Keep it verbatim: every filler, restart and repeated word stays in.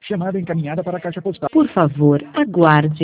Chamada encaminhada para a caixa postal. Por favor, aguarde.